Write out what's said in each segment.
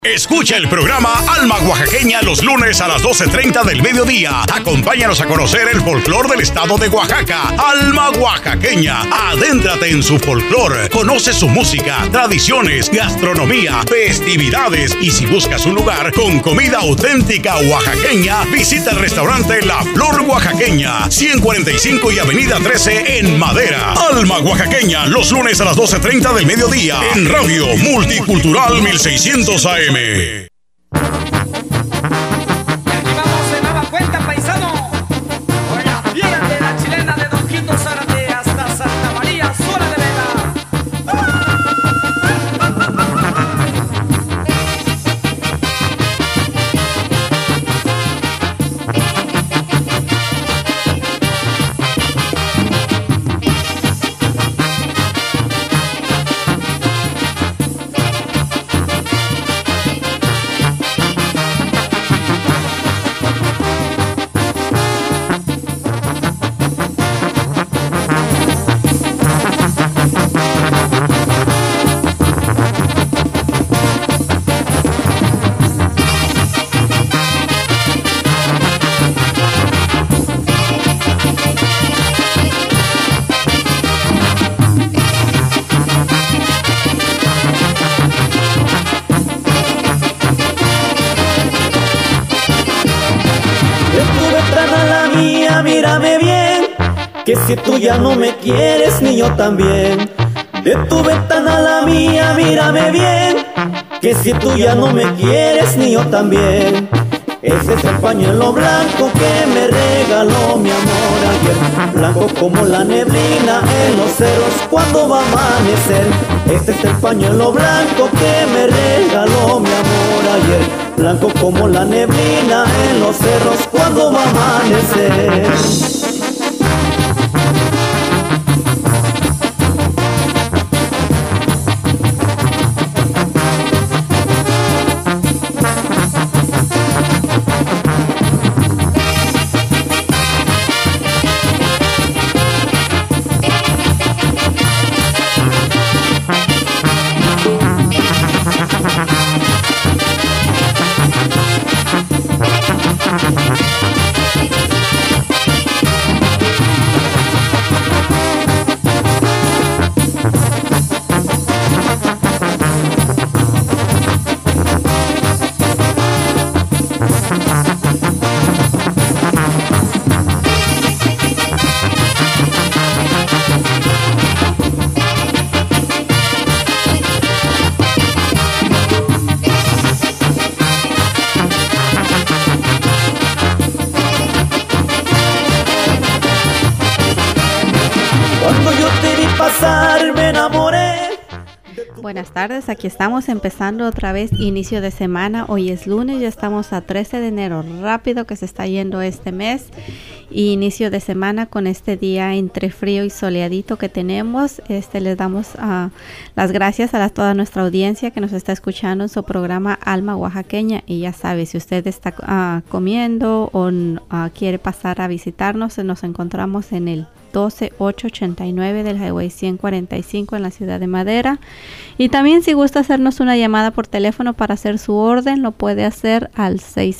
Escucha el programa Alma Oaxaqueña los lunes a las 12:30 del mediodía. Acompáñanos a conocer el folclor del estado de Oaxaca. Alma Oaxaqueña. Adéntrate en su folclor. Conoce su música, tradiciones, gastronomía, festividades. Y si buscas un lugar con comida auténtica oaxaqueña, visita el restaurante La Flor Oaxaqueña, 145 y Avenida 13 en Madera. Alma Oaxaqueña los lunes a las 12:30 del mediodía en Radio Multicultural 1600 AM. Y aquí vamos de nueva cuenta, paisano, con la fiera de la chilena de Don Quito Zárate hasta Santa María, Sola de Vega. Mírame bien, que si tú ya no me quieres ni yo también. De tu ventana a la mía, mírame bien, que si tú ya no me quieres ni yo también. Ese es el pañuelo blanco que me regaló mi amor ayer, blanco como la neblina en los cerros cuando va a amanecer. Este es el pañuelo blanco que me regaló mi amor ayer, blanco como la neblina en los cerros cuando va a amanecer. Buenas tardes, aquí estamos empezando otra vez inicio de semana. Hoy es lunes, ya estamos a 13 de enero, rápido que se está yendo este mes. Y inicio de semana con este día entre frío y soleadito que tenemos. Les damos las gracias a toda nuestra audiencia que nos está escuchando en su programa Alma Oaxaqueña. Y ya sabe, si usted está comiendo o quiere pasar a visitarnos, nos encontramos en el 12889 del Highway 145 en la ciudad de Madera. Y también si gusta hacernos una llamada por teléfono para hacer su orden, lo puede hacer al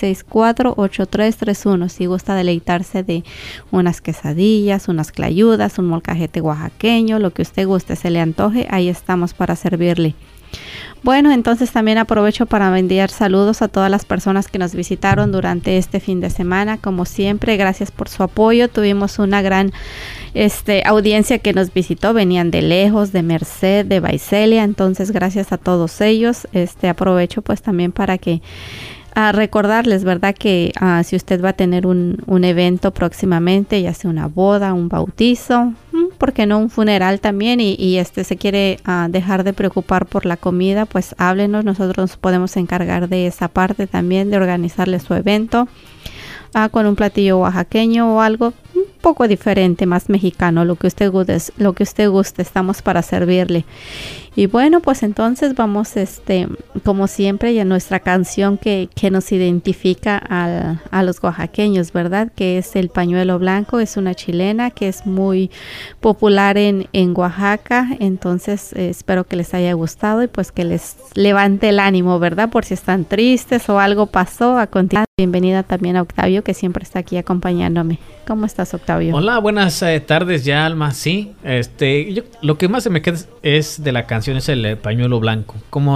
664-8331. Si gusta deleitarse de unas quesadillas, unas clayudas, un molcajete oaxaqueño, lo que usted guste, se le antoje, ahí estamos para servirle. Bueno, entonces también aprovecho para enviar saludos a todas las personas que nos visitaron durante este fin de semana. Como siempre, gracias por su apoyo. Tuvimos una gran audiencia que nos visitó. Venían de lejos, de Merced, de Baicelia. Entonces, gracias a todos ellos. Aprovecho pues también para que recordarles, ¿verdad? Que si usted va a tener un evento próximamente, ya sea una boda, un bautizo, ¿por qué no un funeral también? Y se quiere dejar de preocupar por la comida, pues háblenos, nosotros nos podemos encargar de esa parte también, de organizarle su evento con un platillo oaxaqueño o algo. poco diferente, más mexicano, lo que usted guste, estamos para servirle. Y bueno, pues entonces vamos, como siempre, ya nuestra canción que nos identifica a los oaxaqueños, ¿verdad? Que es El Pañuelo Blanco, es una chilena que es muy popular en Oaxaca. Entonces espero que les haya gustado y pues que les levante el ánimo, ¿verdad? Por si están tristes o algo pasó. A continuación, bienvenida también a Octavio, que siempre está aquí acompañándome. ¿Cómo estás, Octavio? Hola, buenas tardes ya, Alma. Sí, lo que más se me queda es de la canción es el pañuelo blanco. Cómo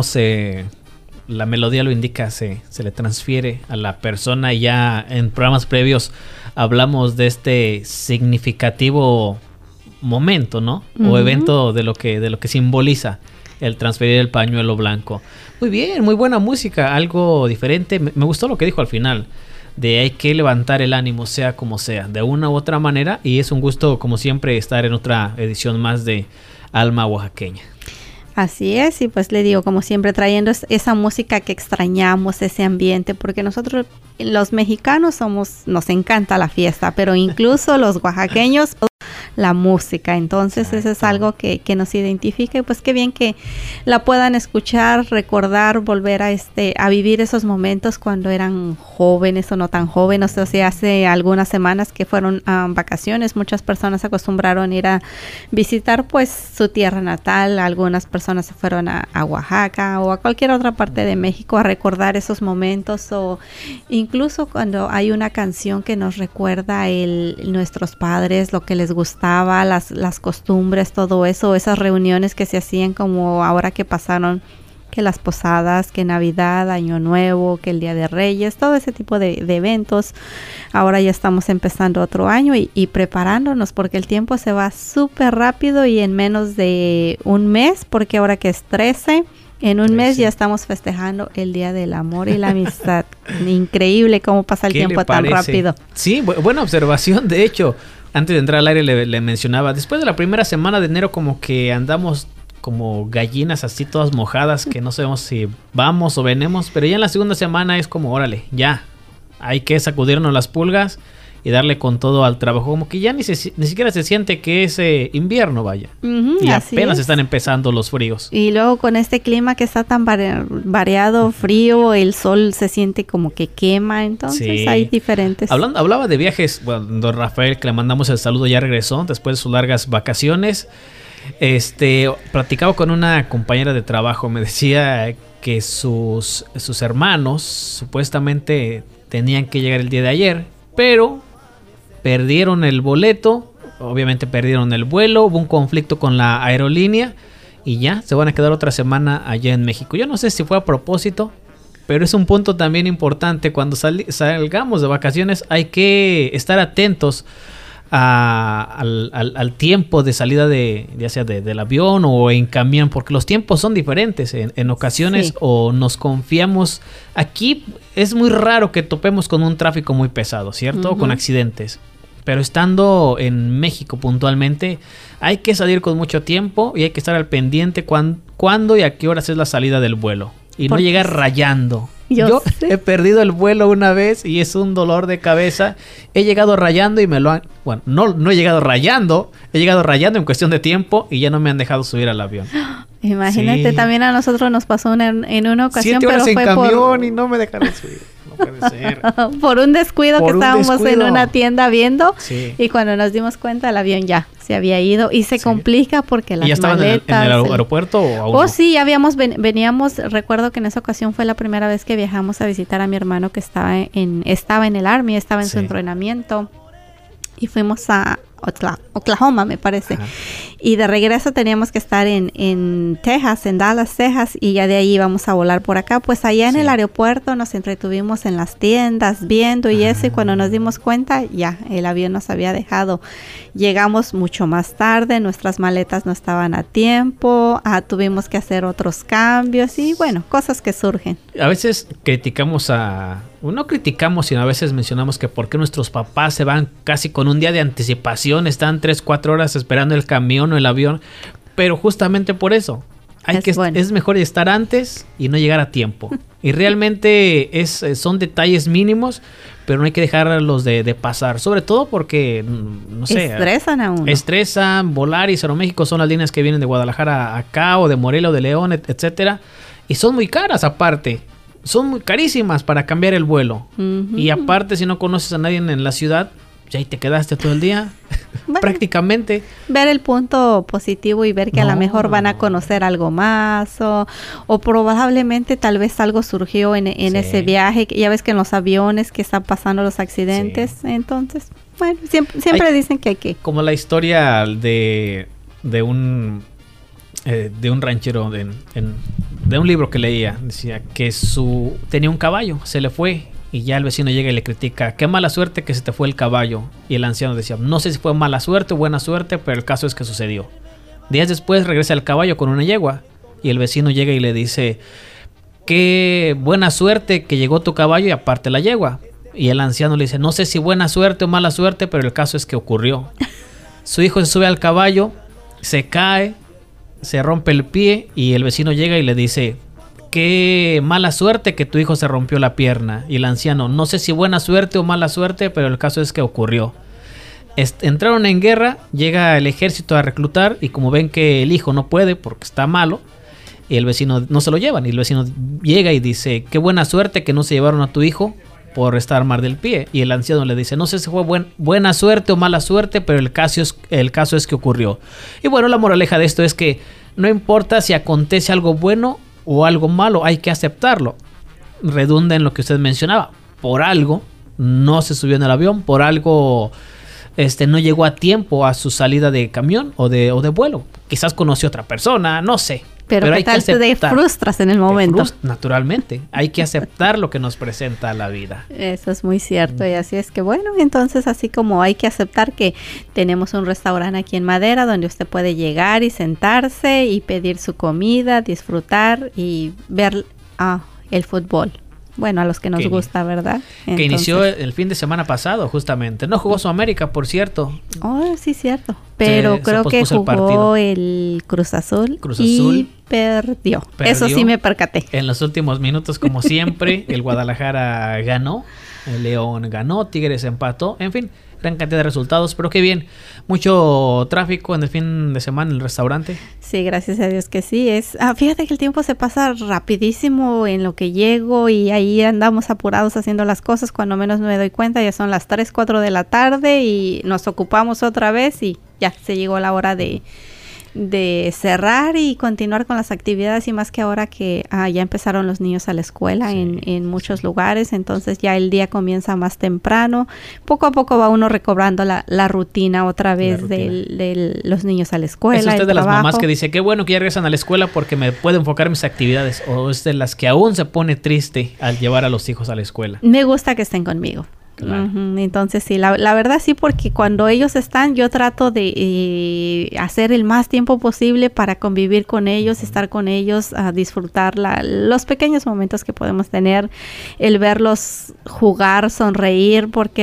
la melodía lo indica, se le transfiere a la persona. Y ya en programas previos hablamos de este significativo momento, ¿no? O evento de lo que simboliza el transferir el pañuelo blanco. Muy bien, muy buena música, algo diferente. Me gustó lo que dijo al final, de hay que levantar el ánimo, sea como sea, de una u otra manera. Y es un gusto, como siempre, estar en otra edición más de Alma Oaxaqueña. Así es, y pues le digo, como siempre, trayendo esa música que extrañamos, ese ambiente, porque nosotros los mexicanos nos encanta la fiesta, pero incluso los oaxaqueños, la música. Entonces eso es algo que nos identifica, y pues qué bien que la puedan escuchar, recordar, volver a vivir esos momentos cuando eran jóvenes o no tan jóvenes. O sea, hace algunas semanas que fueron vacaciones, muchas personas se acostumbraron a ir a visitar pues su tierra natal. Algunas personas se fueron a Oaxaca o a cualquier otra parte de México a recordar esos momentos, o incluso cuando hay una canción que nos recuerda nuestros padres, lo que les gustaba, las costumbres, todo eso, esas reuniones que se hacían, como ahora que pasaron, que las posadas, que Navidad, Año Nuevo, que el Día de Reyes, todo ese tipo de eventos. Ahora ya estamos empezando otro año y preparándonos, porque el tiempo se va súper rápido, y en menos de un mes, porque ahora que es 13, en un mes ya estamos festejando el Día del Amor y la Amistad. Increíble cómo pasa el tiempo tan rápido. Sí, buena observación. De hecho, antes de entrar al aire le mencionaba, después de la primera semana de enero como que andamos como gallinas así todas mojadas, que no sabemos si vamos o venimos, pero ya en la segunda semana es como, órale, ya, hay que sacudirnos las pulgas y darle con todo al trabajo, como que ya ni siquiera se siente que es invierno, vaya. Y apenas están empezando los fríos. Y luego con este clima que está tan variado, frío, el sol se siente como que quema, entonces hay diferentes. Hablaba de viajes, bueno, don Rafael, que le mandamos el saludo, ya regresó después de sus largas vacaciones. Platicaba con una compañera de trabajo, me decía que sus hermanos supuestamente tenían que llegar el día de ayer, pero perdieron el boleto, obviamente perdieron el vuelo, hubo un conflicto con la aerolínea y ya se van a quedar otra semana allá en México. Yo no sé si fue a propósito, pero es un punto también importante. Cuando salgamos de vacaciones hay que estar atentos al tiempo de salida ya sea del avión o en camión, porque los tiempos son diferentes en ocasiones, o nos confiamos. Aquí es muy raro que topemos con un tráfico muy pesado, ¿cierto? O con accidentes, pero estando en México puntualmente hay que salir con mucho tiempo y hay que estar al pendiente cuándo y a qué horas es la salida del vuelo, y no llegar rayando. Yo he perdido el vuelo una vez y es un dolor de cabeza. He llegado rayando y bueno, no he llegado rayando, he llegado rayando en cuestión de tiempo y ya no me han dejado subir al avión. Imagínate, también a nosotros nos pasó en una ocasión, 7 horas pero en fue camión y no me dejaron subir. No puede ser. Por un descuido que estábamos en una tienda viendo, y cuando nos dimos cuenta el avión ya se había ido y se complica porque las maletas... ¿Y ya estaban en el aeropuerto o aún no? Sí, ya veníamos, recuerdo que en esa ocasión fue la primera vez que viajamos a visitar a mi hermano, que estaba en el Army, estaba en su entrenamiento, y fuimos a Oklahoma, me parece. Ajá. Y de regreso teníamos que estar en Texas, en Dallas, Texas, y ya de ahí íbamos a volar por acá. Pues allá en el aeropuerto nos entretuvimos en las tiendas viendo y eso, y cuando nos dimos cuenta ya el avión nos había dejado. Llegamos mucho más tarde, nuestras maletas no estaban a tiempo, tuvimos que hacer otros cambios y bueno, cosas que surgen. A veces no criticamos, sino a veces mencionamos que por qué nuestros papás se van casi con un día de anticipación, están 3-4 horas esperando el camión o el avión, pero justamente por eso, Es mejor estar antes y no llegar a tiempo. Y realmente son detalles mínimos, pero no hay que dejarlos de pasar. Sobre todo porque, no sé... Estresan a uno. Estresan. Volaris, Aeroméxico son las líneas que vienen de Guadalajara acá, o de Morelia, o de León, etcétera. Y son muy caras aparte. Son muy carísimas para cambiar el vuelo. Y aparte, si no conoces a nadie en la ciudad, ya ahí te quedaste todo el día. Bueno, prácticamente. Ver el punto positivo y ver que a lo mejor van a conocer algo más o probablemente tal vez algo surgió en ese viaje. Ya ves que en los aviones que están pasando los accidentes, entonces, bueno, siempre dicen que hay que... Como la historia de un ranchero de un libro que leía, decía que tenía un caballo, se le fue. Y ya el vecino llega y le critica, qué mala suerte que se te fue el caballo. Y el anciano decía, no sé si fue mala suerte o buena suerte, pero el caso es que sucedió. Días después regresa el caballo con una yegua. Y el vecino llega y le dice, qué buena suerte que llegó tu caballo y aparte la yegua. Y el anciano le dice, no sé si buena suerte o mala suerte, pero el caso es que ocurrió. Su hijo se sube al caballo, se cae, se rompe el pie y el vecino llega y le dice, qué mala suerte que tu hijo se rompió la pierna. Y el anciano, no sé si buena suerte o mala suerte, pero el caso es que ocurrió. Entraron en guerra, llega el ejército a reclutar y como ven que el hijo no puede porque está malo, y el vecino no se lo llevan. Y el vecino llega y dice, qué buena suerte que no se llevaron a tu hijo por estar mal del pie. Y el anciano le dice, no sé si fue buena suerte o mala suerte, pero el caso es que ocurrió. Y bueno, la moraleja de esto es que no importa si acontece algo bueno o algo malo, hay que aceptarlo. Redunda en lo que usted mencionaba. Por algo no se subió en el avión, por algo no llegó a tiempo a su salida de camión o de vuelo. Quizás conoció a otra persona, no sé. Pero ¿qué tal te frustras en el momento? Naturalmente, hay que aceptar lo que nos presenta la vida. Eso es muy cierto y así es que bueno, entonces así como hay que aceptar que tenemos un restaurante aquí en Madera donde usted puede llegar y sentarse y pedir su comida, disfrutar y ver el fútbol. Bueno, a los que nos gusta, ¿verdad? Entonces, que inició el fin de semana pasado, justamente. No jugó Sudamérica, por cierto. Oh, sí, cierto. Pero creo que jugó el Cruz Azul y perdió. Eso sí me percaté. En los últimos minutos, como siempre, el Guadalajara ganó, el León ganó, Tigres empató, en fin, gran cantidad de resultados, pero qué bien. Mucho tráfico en el fin de semana en el restaurante. Sí, gracias a Dios que sí. Fíjate que el tiempo se pasa rapidísimo en lo que llego y ahí andamos apurados haciendo las cosas. Cuando menos me doy cuenta ya son las 3, 4 de la tarde y nos ocupamos otra vez y ya se llegó la hora de cerrar y continuar con las actividades y más que ahora que ya empezaron los niños a la escuela en muchos lugares, entonces ya el día comienza más temprano, poco a poco va uno recobrando la rutina otra vez de los niños a la escuela. ¿Es usted de las mamás que dice, qué bueno que ya regresan a la escuela porque me puedo enfocar en mis actividades, o es de las que aún se pone triste al llevar a los hijos a la escuela? Me gusta que estén conmigo. Claro. Entonces sí, la verdad sí, porque cuando ellos están yo trato de hacer el más tiempo posible para convivir con ellos, estar con ellos, a disfrutar los pequeños momentos que podemos tener, el verlos jugar, sonreír, porque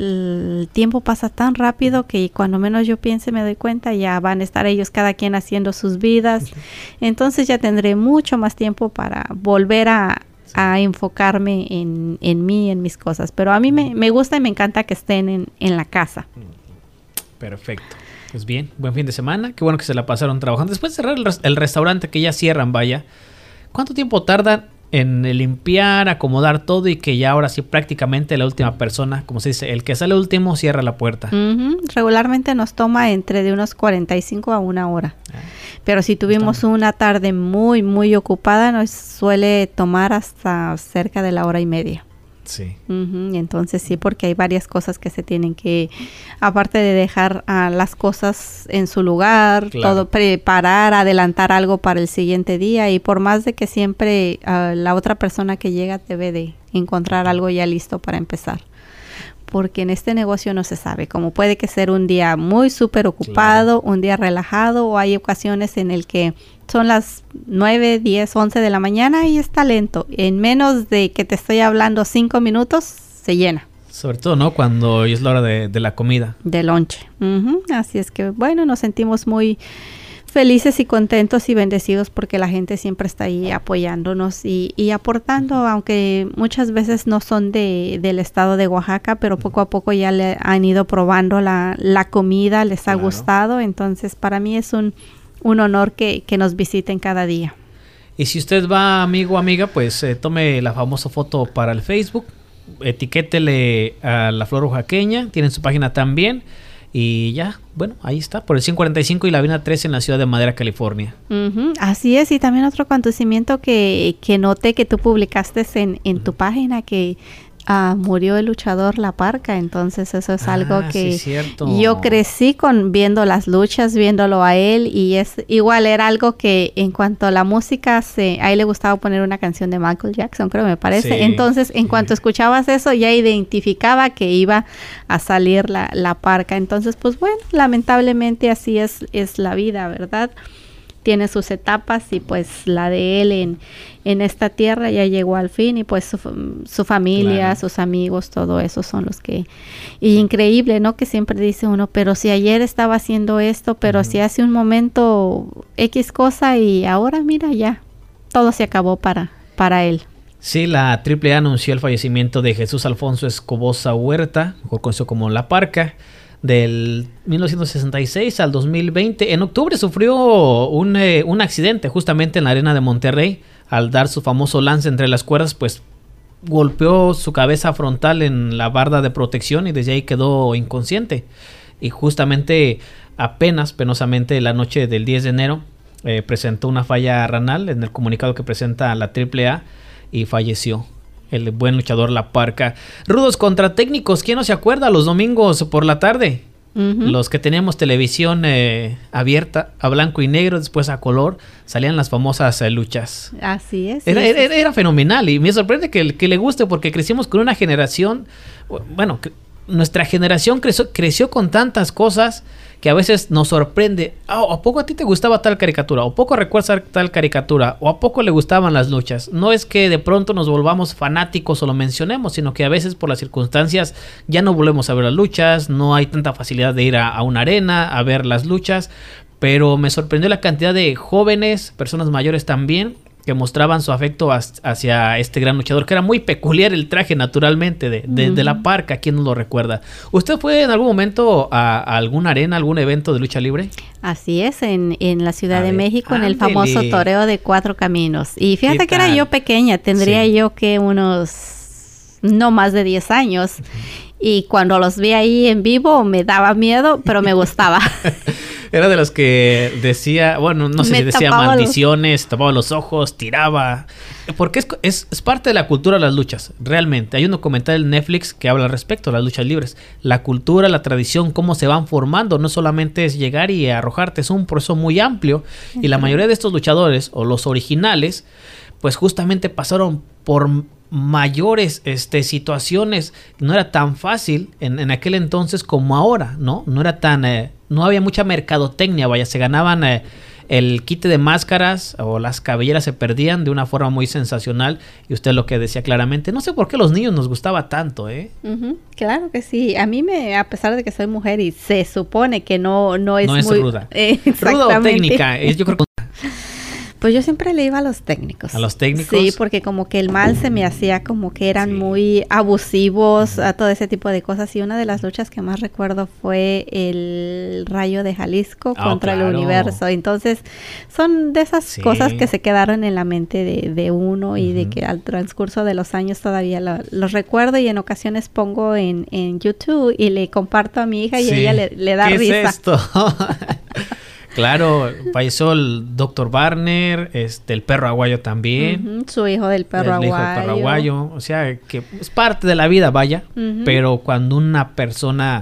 el tiempo pasa tan rápido que cuando menos yo piense me doy cuenta ya van a estar ellos cada quien haciendo sus vidas, entonces ya tendré mucho más tiempo para volver a enfocarme en mí, en mis cosas. Pero a mí me gusta y me encanta que estén en la casa. Perfecto. Pues bien, buen fin de semana. Qué bueno que se la pasaron trabajando. Después de cerrar el restaurante que ya cierran, vaya. ¿Cuánto tiempo tardan en limpiar, acomodar todo y que ya ahora sí prácticamente la última persona, como se dice, el que sale último cierra la puerta? Regularmente nos toma entre de unos 45 a una hora. Pero si tuvimos una tarde muy, muy ocupada, nos suele tomar hasta cerca de la hora y media. Sí. Entonces sí, porque hay varias cosas que se tienen que, aparte de dejar las cosas en su lugar, claro, todo preparar, adelantar algo para el siguiente día, y por más de que siempre la otra persona que llega debe de encontrar algo ya listo para empezar. Porque en este negocio no se sabe, como puede que ser un día muy súper ocupado, claro, un día relajado, o hay ocasiones en el que son las 9, 10, 11 de la mañana y está lento. En menos de que te estoy hablando 5 minutos, se llena. Sobre todo, ¿no? Cuando es la hora de la comida. De lonche. Así es que, bueno, nos sentimos muy felices y contentos y bendecidos porque la gente siempre está ahí apoyándonos y aportando, aunque muchas veces no son del estado de Oaxaca, pero poco a poco ya le han ido probando la comida, les ha gustado, entonces para mí es un honor que nos visiten cada día. Y si usted va, amigo o amiga, pues tome la famosa foto para el Facebook, etiquétele a La Flor Oaxaqueña, tienen su página también. Y ya, bueno, ahí está, por el 145 y la Avenida 13 en la ciudad de Madera, California. Así es, y también otro acontecimiento que noté que tú publicaste en tu página, que murió el luchador La Parca, entonces eso es algo que sí, cierto. Yo crecí viendo las luchas, viéndolo a él, y es igual, era algo que en cuanto a la música, a él le gustaba poner una canción de Michael Jackson, creo, me parece, sí, entonces en cuanto escuchabas eso ya identificaba que iba a salir la Parca, entonces pues bueno, lamentablemente así es la vida, ¿verdad? Tiene sus etapas y pues la de él en esta tierra ya llegó al fin y pues su familia, claro, sus amigos, todo eso son los que... Y increíble, ¿no? Que siempre dice uno, pero si ayer estaba haciendo esto, pero si hace un momento X cosa y ahora mira ya, todo se acabó para él. Sí, la AAA anunció el fallecimiento de Jesús Alfonso Escobosa Huerta, mejor conocido como La Parca, del 1966 al 2020. En octubre sufrió un accidente justamente en la arena de Monterrey. Al dar su famoso lance entre las cuerdas, pues golpeó su cabeza frontal en la barda de protección y desde ahí quedó inconsciente. Y justamente apenas, penosamente, la noche del 10 de enero presentó una falla renal en el comunicado que presenta la AAA y falleció. El buen luchador La Parca. Rudos contra técnicos. ¿Quién no se acuerda? Los domingos por la tarde. Los que teníamos televisión abierta a blanco y negro, después a color, salían las famosas luchas. Así es. Era fenomenal y me sorprende que le guste porque crecimos con una generación, bueno, nuestra generación creció con tantas cosas que a veces nos sorprende. ¿A poco a ti te gustaba tal caricatura? ¿O poco recuerdas tal caricatura? ¿O a poco le gustaban las luchas? No es que de pronto nos volvamos fanáticos o lo mencionemos, sino que a veces por las circunstancias ya no volvemos a ver las luchas, no hay tanta facilidad de ir a una arena a ver las luchas, pero me sorprendió la cantidad de jóvenes, personas mayores también, que mostraban su afecto hacia este gran luchador, que era muy peculiar el traje naturalmente de La Parca. ¿Quién no lo recuerda? ¿Usted fue en algún momento a alguna arena, algún evento de lucha libre? Así es, en la Ciudad de México, en el famoso toreo de Cuatro Caminos. Y fíjate que era yo pequeña, tendría yo que unos no más de 10 años. Y cuando los vi ahí en vivo me daba miedo, pero me gustaba. Era de los que decía, bueno, no sé si decía maldiciones, tapaba los ojos, tiraba. Porque es parte de la cultura de las luchas, realmente. Hay un documental en Netflix que habla al respecto de las luchas libres. La cultura, la tradición, cómo se van formando. No solamente es llegar y arrojarte, es un proceso muy amplio. Y la mayoría de estos luchadores, o los originales, pues justamente pasaron por mayores situaciones. No era tan fácil en aquel entonces como ahora, ¿no? No era tan... no había mucha mercadotecnia, vaya, se ganaban el quite de máscaras o las cabelleras se perdían de una forma muy sensacional y usted lo que decía claramente, no sé por qué a los niños nos gustaba tanto, Claro que sí, a mí a pesar de que soy mujer y se supone que no es muy... ruda. Ruda o técnica, yo creo que... Pues yo siempre le iba a los técnicos. ¿A los técnicos? Sí, porque como que el mal se me hacía como que eran muy abusivos a todo ese tipo de cosas. Y una de las luchas que más recuerdo fue el Rayo de Jalisco contra el Universo. Entonces, son de esas cosas que se quedaron en la mente de uno y de que al transcurso de los años todavía los recuerdo y en ocasiones pongo en YouTube y le comparto a mi hija y ella le da risa. ¿Qué es esto? Claro, falleció el Dr. Barner, el perro aguayo también. Su hijo del perro aguayo. Hijo del perro aguayo. O sea, que es parte de la vida, vaya. Pero cuando una persona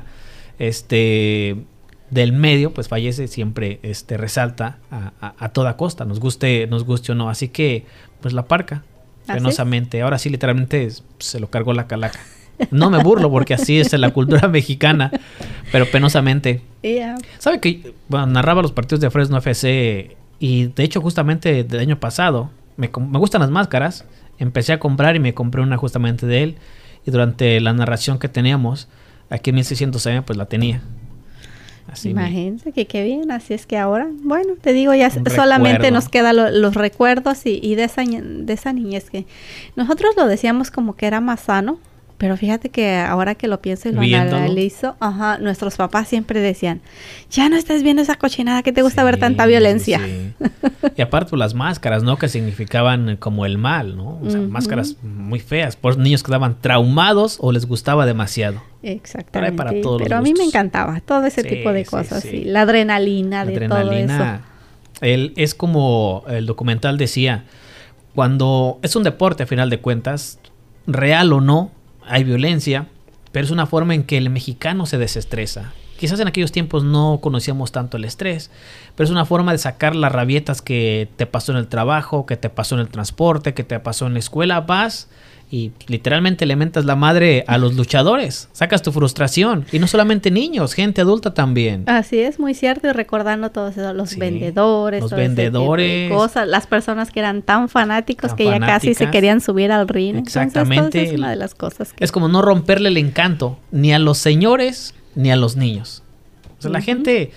del medio, pues fallece, siempre resalta a toda costa, nos guste o no. Así que, pues La Parca, penosamente. Ahora sí, literalmente, se lo cargó la calaca. No me burlo porque así es en la cultura mexicana, pero penosamente. ¿Sabe que narraba los partidos de Fresno FC y de hecho justamente del año pasado me gustan las máscaras, empecé a comprar y me compré una justamente de él y durante la narración que teníamos aquí en 1600 AM pues la tenía. Así Imagínense que qué bien, así es que ahora, bueno, te digo, ya Un solamente recuerdo. nos quedan los recuerdos y de esa niñez que nosotros lo decíamos como que era más sano, pero fíjate que ahora que lo pienso y lo Viéndolo. analizo, nuestros papás siempre decían, ya no estés viendo esa cochinada, que te gusta Sí, ver tanta violencia. sí. Y aparte pues, las máscaras, ¿no? Que significaban como el mal, ¿no? O sea, Ujú. máscaras muy feas. Por niños que estaban traumados o les gustaba demasiado. Exactamente, Para todos los pero a mí me gustos. encantaba todo ese Sí, tipo de sí, cosas, sí. y la adrenalina La de todo eso. adrenalina. Es como el documental decía, cuando es un deporte a final de cuentas, real o no, hay violencia, pero es una forma en que el mexicano se desestresa. Quizás en aquellos tiempos no conocíamos tanto el estrés, pero es una forma de sacar las rabietas que te pasó en el trabajo, que te pasó en el transporte, que te pasó en la escuela. Vas y literalmente le mentas la madre a los luchadores, sacas tu frustración. Y no solamente niños, gente adulta también. Así es, muy cierto, y recordando todos esos, los Sí, vendedores, los todo ese tipo de vendedores. cosas, las personas que eran tan fanáticos Tan que ya casi se fanáticas. querían subir al ring. Exactamente. Entonces, todo eso es una de las cosas que... Es como no romperle el encanto ni a los señores ni a los niños. O sea, la Ujú. gente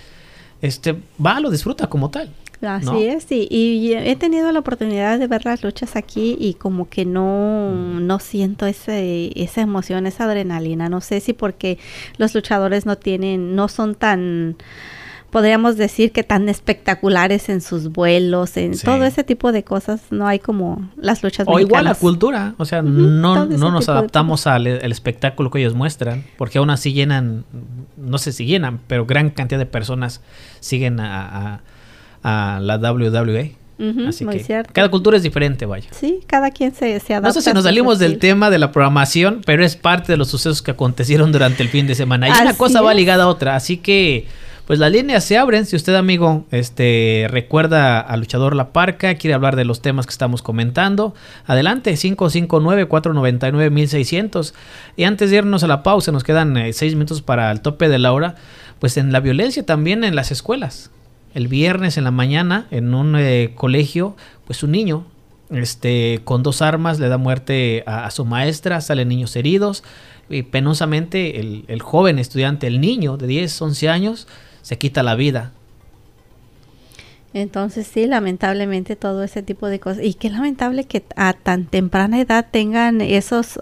va, lo disfruta como tal. Así ¿no? es, sí. Y he tenido la oportunidad de ver las luchas aquí y como que no siento esa emoción, esa adrenalina. No sé si porque los luchadores no son tan, podríamos decir que tan espectaculares en sus vuelos, en Sí. todo ese tipo de cosas. No hay como las luchas O igual la mexicanas. cultura, o sea, Ujú, no todo ese nos tipo de adaptamos al espectáculo que ellos muestran, porque aún así llenan, no sé si llenan, pero gran cantidad de personas siguen a la WWE. Ujú, Así muy que cierto. cada cultura es diferente, vaya. Sí, cada quien se adapta. No sé si a nos su salimos del estilo. tema de la programación, pero es parte de los sucesos que acontecieron durante el fin de semana. Y una Así cosa va es. ligada a otra, así que pues las líneas se abren. Si usted, amigo, recuerda al luchador La Parca, quiere hablar de los temas que estamos comentando, adelante, 559-499-1600. Y antes de irnos a la pausa, nos quedan 6 minutos para el tope de la hora, pues en la violencia también en las escuelas. El viernes en la mañana, en un colegio, pues un niño con 2 armas le da muerte a su maestra, salen niños heridos y penosamente el joven estudiante, el niño de 10, 11 años, se quita la vida. Entonces sí, lamentablemente todo ese tipo de cosas. Y qué lamentable que a tan temprana edad tengan esos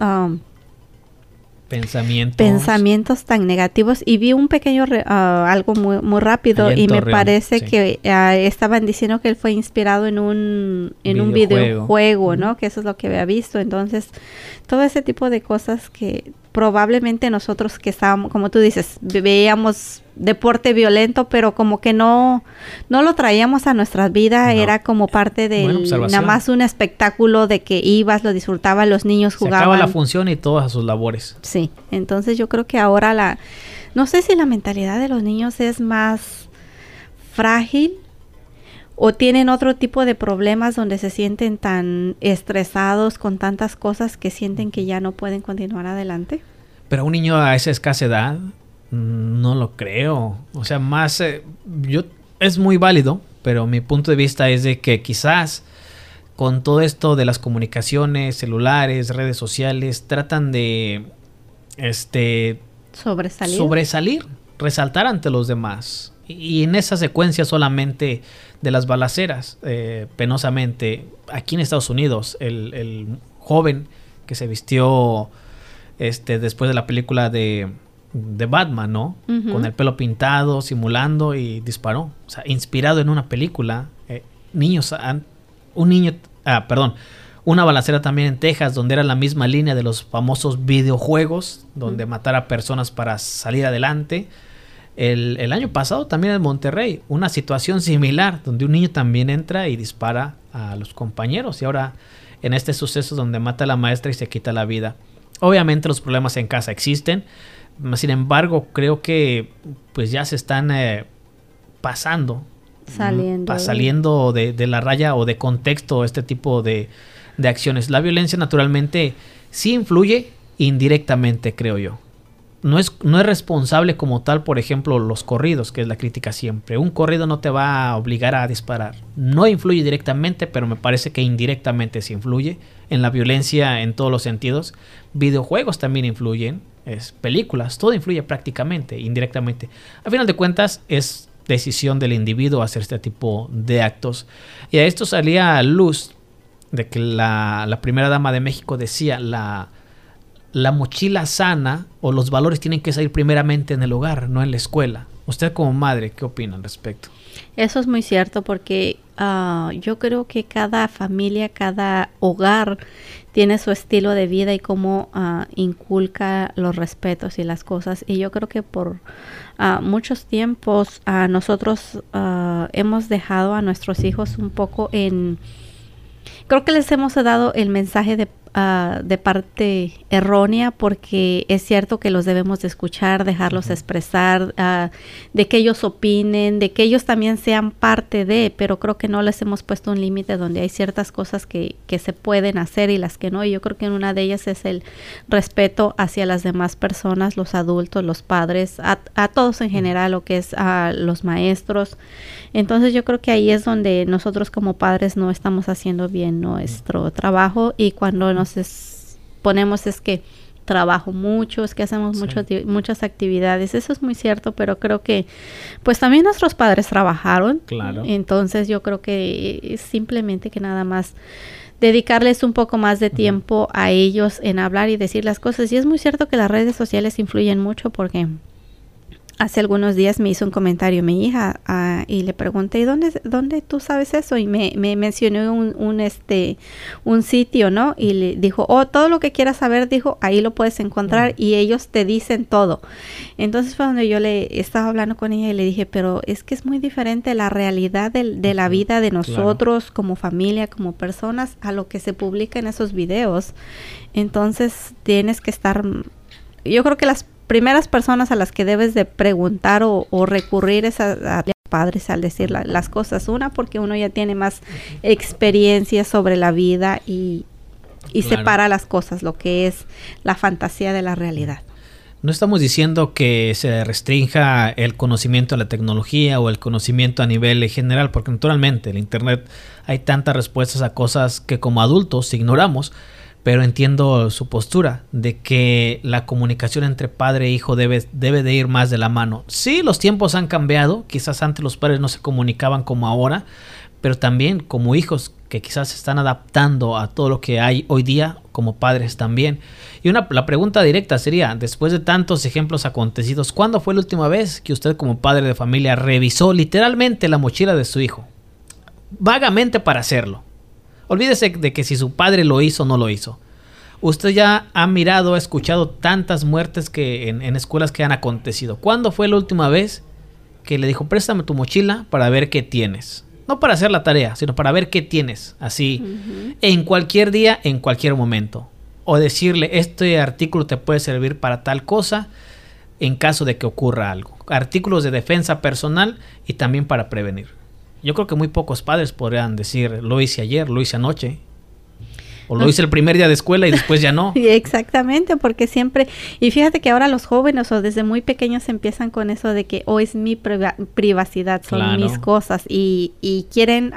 pensamientos tan negativos. Y vi un pequeño algo muy rápido Allá en y me Torreón, parece sí. que estaban diciendo que él fue inspirado en un videojuego, ¿no? Que eso es lo que había visto. Entonces todo ese tipo de cosas que probablemente nosotros que estábamos, como tú dices, veíamos deporte violento, pero como que no lo traíamos a nuestra vida, No. era como parte Buena del observación. nada más un espectáculo de que ibas, lo disfrutaban, los niños Se jugaban. acaba la función y todas a sus labores. Sí, entonces yo creo que ahora no sé si la mentalidad de los niños es más frágil o tienen otro tipo de problemas donde se sienten tan estresados con tantas cosas que sienten que ya no pueden continuar adelante. Pero un niño a esa escasa edad, no lo creo. O sea, más es muy válido, pero mi punto de vista es de que quizás con todo esto de las comunicaciones, celulares, redes sociales, tratan de sobresalir, resaltar ante los demás. Y en esa secuencia solamente de las balaceras, penosamente, aquí en Estados Unidos, el joven que se vistió después de la película de Batman, ¿no? Uh-huh. Con el pelo pintado, simulando y disparó. O sea, inspirado en una película. Una balacera también en Texas, donde era la misma línea de los famosos videojuegos, donde matar a personas para salir adelante. El año pasado también en Monterrey, una situación similar, donde un niño también entra y dispara a los compañeros. Y ahora en este suceso donde mata a la maestra y se quita la vida. Obviamente los problemas en casa existen. Sin embargo, creo que pues ya se están saliendo de la raya o de contexto este tipo de acciones. La violencia naturalmente sí influye indirectamente, creo yo. no es responsable como tal, por ejemplo, los corridos, que es la crítica siempre. Un corrido no te va a obligar a disparar. No influye directamente, pero me parece que indirectamente sí influye en la violencia en todos los sentidos. Videojuegos también influyen, películas, todo influye prácticamente, indirectamente. A final de cuentas, es decisión del individuo hacer este tipo de actos. Y a esto salía a luz de que la primera dama de México decía, la mochila sana o los valores tienen que salir primeramente en el hogar, no en la escuela. Usted como madre, ¿qué opina al respecto? Eso es muy cierto porque yo creo que cada familia, cada hogar tiene su estilo de vida y cómo inculca los respetos y las cosas. Y yo creo que por muchos tiempos nosotros hemos dejado a nuestros hijos un poco en... Creo que les hemos dado el mensaje de parte errónea, porque es cierto que los debemos de escuchar, dejarlos expresar, de que ellos opinen, de que ellos también sean parte de, pero creo que no les hemos puesto un límite donde hay ciertas cosas que se pueden hacer y las que no. Y yo creo que una de ellas es el respeto hacia las demás personas, los adultos, los padres, a todos en general, lo que es a los maestros. Entonces yo creo que ahí es donde nosotros como padres no estamos haciendo bien nuestro trabajo, y cuando nos ponemos es que trabajo mucho, es que hacemos muchas actividades. Eso es muy cierto, pero creo que pues también nuestros padres trabajaron. Claro. Entonces yo creo que es simplemente que nada más dedicarles un poco más de tiempo a ellos en hablar y decir las cosas. Y es muy cierto que las redes sociales influyen mucho, porque hace algunos días me hizo un comentario mi hija y le pregunté, ¿y dónde tú sabes eso? Y me mencionó un sitio, ¿no? Y le dijo, todo lo que quieras saber, dijo, ahí lo puedes encontrar y ellos te dicen todo. Entonces fue donde yo le estaba hablando con ella y le dije, pero es que es muy diferente la realidad de la vida de nosotros como familia, como personas, a lo que se publica en esos videos. Entonces tienes que estar, yo creo que las primeras personas a las que debes de preguntar o recurrir es a padres al decir las cosas. Una, porque uno ya tiene más experiencia sobre la vida y separa las cosas, lo que es la fantasía de la realidad. No estamos diciendo que se restrinja el conocimiento de la tecnología o el conocimiento a nivel general, porque naturalmente en el internet hay tantas respuestas a cosas que como adultos ignoramos. Pero entiendo su postura de que la comunicación entre padre e hijo debe de ir más de la mano. Sí, los tiempos han cambiado. Quizás antes los padres no se comunicaban como ahora, pero también como hijos que quizás se están adaptando a todo lo que hay hoy día, como padres también. Y la pregunta directa sería, después de tantos ejemplos acontecidos, ¿cuándo fue la última vez que usted como padre de familia revisó literalmente la mochila de su hijo? Vagamente para hacerlo. Olvídese de que si su padre lo hizo o no lo hizo. Usted ya ha mirado, ha escuchado tantas muertes que en escuelas que han acontecido. ¿Cuándo fue la última vez que le dijo, préstame tu mochila para ver qué tienes? No para hacer la tarea, sino para ver qué tienes. Así, en cualquier día, en cualquier momento. O decirle, este artículo te puede servir para tal cosa en caso de que ocurra algo. Artículos de defensa personal y también para prevenir. Yo creo que muy pocos padres podrían decir, lo hice ayer, lo hice anoche. O lo hice el primer día de escuela y después ya no. Exactamente, porque siempre... Y fíjate que ahora los jóvenes o desde muy pequeños empiezan con eso de que es mi privacidad, son mis cosas. Y quieren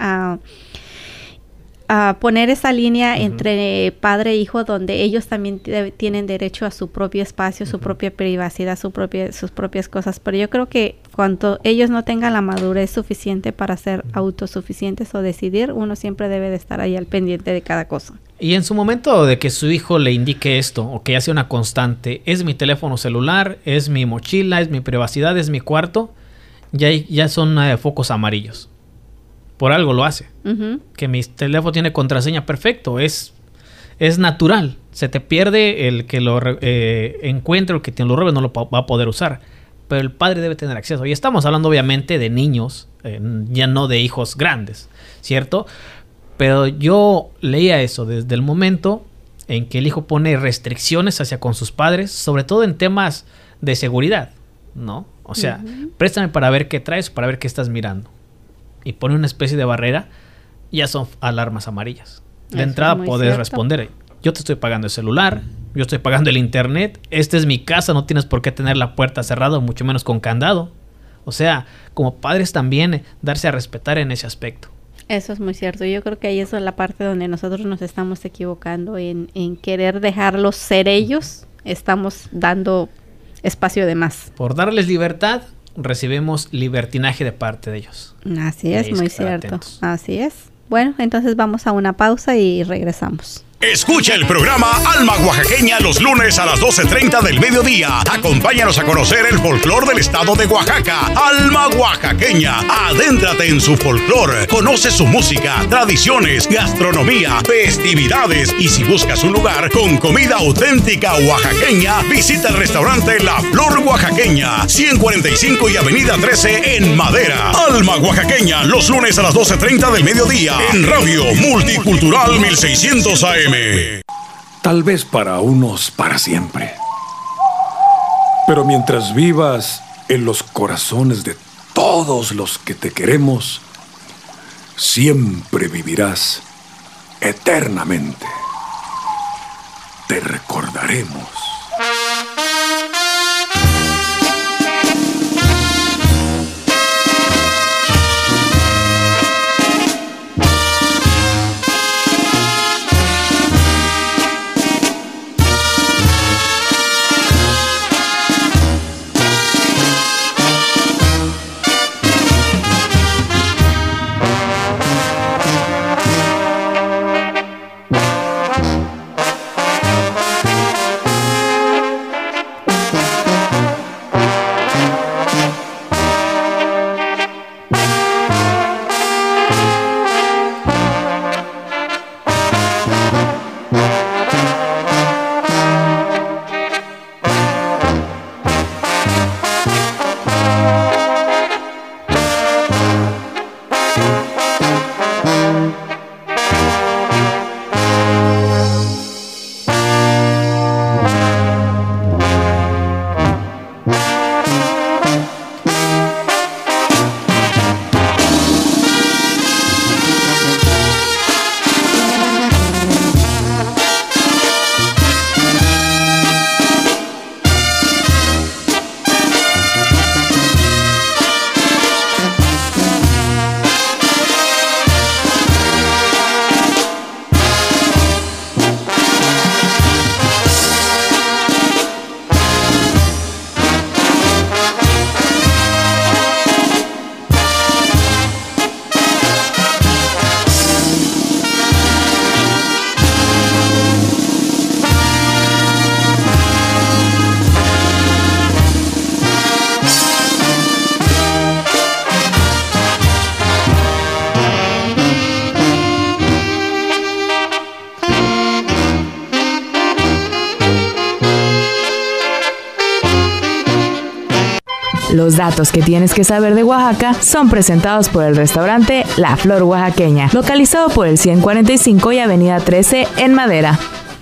poner esa línea entre padre e hijo, donde ellos también tienen derecho a su propio espacio, su propia privacidad, sus propias cosas. Pero yo creo que cuando ellos no tengan la madurez suficiente para ser autosuficientes o decidir, uno siempre debe de estar ahí al pendiente de cada cosa. Y en su momento de que su hijo le indique esto, o que hace una constante, es mi teléfono celular, es mi mochila, es mi privacidad, es mi cuarto, ya son focos amarillos. Por algo lo hace. Que mi teléfono tiene contraseña, perfecto, es natural. Se te pierde, el que lo encuentre, el que te lo robe no lo va a poder usar. Pero el padre debe tener acceso. Y estamos hablando obviamente de niños, ya no de hijos grandes, ¿cierto? Pero yo leía eso desde el momento en que el hijo pone restricciones hacia con sus padres, sobre todo en temas de seguridad, ¿no? O sea, préstame para ver qué traes, para ver qué estás mirando. Y pone una especie de barrera, ya son alarmas amarillas. De entrada podés responder, yo te estoy pagando el celular, yo estoy pagando el internet, esta es mi casa, no tienes por qué tener la puerta cerrada, mucho menos con candado. O sea, como padres también darse a respetar en ese aspecto. Eso es muy cierto. Yo creo que ahí es la parte donde nosotros nos estamos equivocando en querer dejarlos ser ellos. Estamos dando espacio de más. Por darles libertad, recibimos libertinaje de parte de ellos. Así es, muy cierto. Atentos. Así es. Bueno, entonces vamos a una pausa y regresamos. Escucha el programa Alma Oaxaqueña los lunes a las 12:30 del mediodía. Acompáñanos a conocer el folclor del estado de Oaxaca. Alma Oaxaqueña. Adéntrate en su folclor. Conoce su música, tradiciones, gastronomía, festividades. Y si buscas un lugar con comida auténtica oaxaqueña, visita el restaurante La Flor Oaxaqueña, 145 y Avenida 13 en Madera. Alma Oaxaqueña los lunes a las 12:30 del mediodía en Radio Multicultural 1600 AM. Tal vez para unos para siempre. Pero mientras vivas en los corazones de todos los que te queremos, siempre vivirás eternamente. Te recordaremos. Los datos que tienes que saber de Oaxaca son presentados por el restaurante La Flor Oaxaqueña, localizado por el 145 y Avenida 13 en Madera.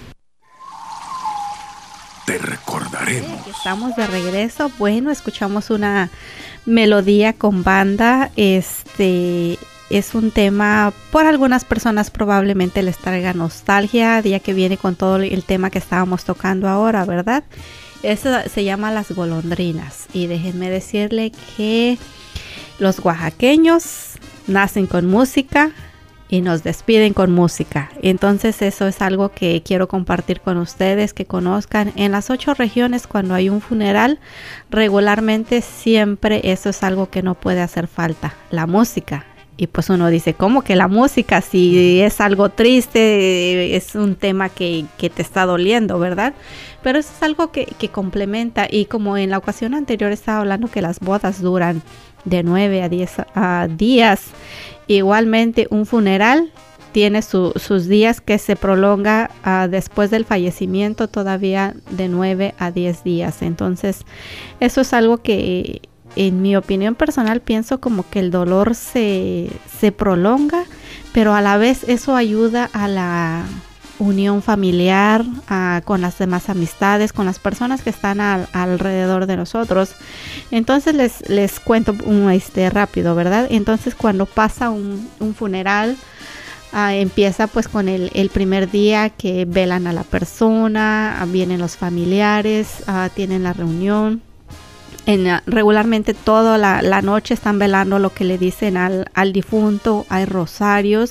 Te recordaremos. Estamos de regreso. Bueno, escuchamos una melodía con banda. Es un tema, por algunas personas probablemente les traiga nostalgia, ya que viene con todo el tema que estábamos tocando ahora, ¿verdad? Eso se llama Las Golondrinas. Y déjenme decirle que los oaxaqueños nacen con música y nos despiden con música. Entonces eso es algo que quiero compartir con ustedes, que conozcan. En las 8 regiones, cuando hay un funeral, regularmente siempre eso es algo que no puede hacer falta, la música. Y pues uno dice, ¿cómo que la música? Si es algo triste, es un tema que te está doliendo, ¿verdad? Pero eso es algo que complementa. Y como en la ocasión anterior estaba hablando que las bodas duran de 9 a 10 días, igualmente un funeral tiene sus días que se prolonga después del fallecimiento todavía de 9 a 10 días. Entonces, eso es algo que... En mi opinión personal pienso como que el dolor se prolonga, pero a la vez eso ayuda a la unión familiar, con las demás amistades, con las personas que están alrededor de nosotros. Entonces les cuento rápido, ¿verdad? Entonces cuando pasa un funeral, Empieza pues con el primer día que velan a la persona, vienen los familiares, tienen la reunión. Regularmente toda la noche están velando lo que le dicen al difunto, hay rosarios,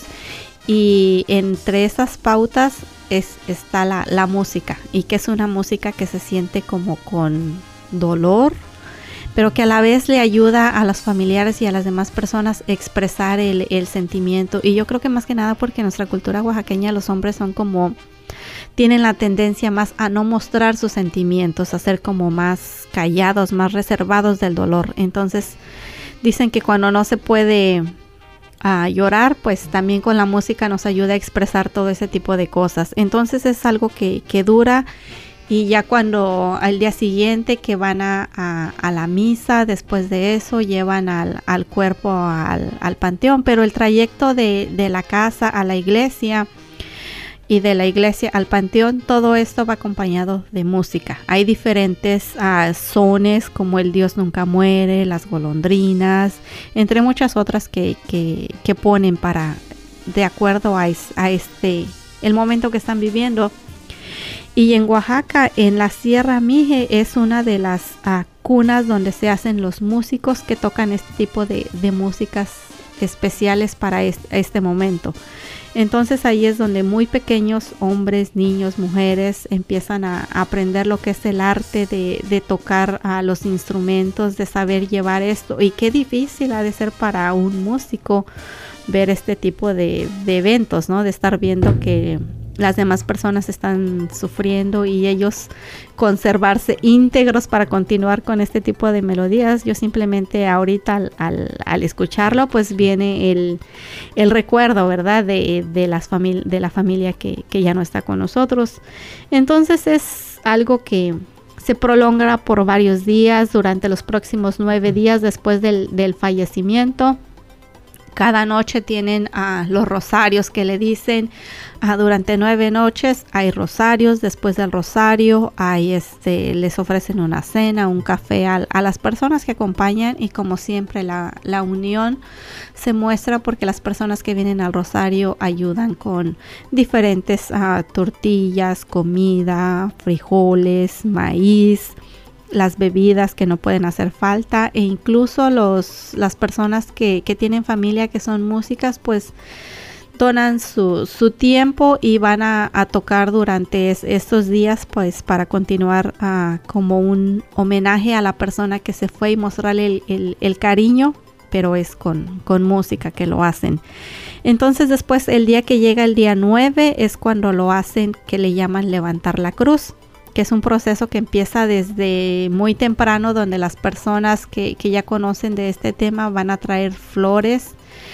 y entre esas pautas está la música, y que es una música que se siente como con dolor, pero que a la vez le ayuda a los familiares y a las demás personas a expresar el sentimiento. Y yo creo que más que nada porque en nuestra cultura oaxaqueña los hombres son como, tienen la tendencia más a no mostrar sus sentimientos, a ser como más callados, más reservados del dolor. Entonces dicen que cuando no se puede llorar, pues también con la música nos ayuda a expresar todo ese tipo de cosas. Entonces es algo que dura. Y ya cuando al día siguiente que van a la misa, después de eso llevan al cuerpo al panteón, pero el trayecto de la casa a la iglesia y de la iglesia al panteón, todo esto va acompañado de música. Hay diferentes sones como el Dios nunca muere, las golondrinas, entre muchas otras que ponen para, de acuerdo a el momento que están viviendo. Y en Oaxaca, en la Sierra Mije, es una de las cunas donde se hacen los músicos que tocan este tipo de músicas especiales para este momento. Entonces ahí es donde muy pequeños hombres, niños, mujeres empiezan a aprender lo que es el arte de tocar los instrumentos, de saber llevar esto. Y qué difícil ha de ser para un músico ver este tipo de eventos, ¿no? De estar viendo que las demás personas están sufriendo y ellos conservarse íntegros para continuar con este tipo de melodías. Yo simplemente ahorita al escucharlo, pues viene el recuerdo, ¿verdad? De la familia que ya no está con nosotros. Entonces es algo que se prolonga por varios días durante los próximos 9 días después del fallecimiento. Cada noche tienen los rosarios que le dicen. Durante 9 noches hay rosarios. Después del rosario les ofrecen una cena, un café a las personas que acompañan. Y como siempre la unión se muestra porque las personas que vienen al rosario ayudan con diferentes tortillas, comida, frijoles, maíz, las bebidas que no pueden hacer falta, e incluso las personas que tienen familia que son músicas, pues donan su tiempo y van a tocar durante estos días, pues para continuar como un homenaje a la persona que se fue y mostrarle el cariño, pero es con música que lo hacen. Entonces después, el día que llega el día 9 es cuando lo hacen, que le llaman levantar la cruz, que es un proceso que empieza desde muy temprano, donde las personas que ya conocen de este tema van a traer flores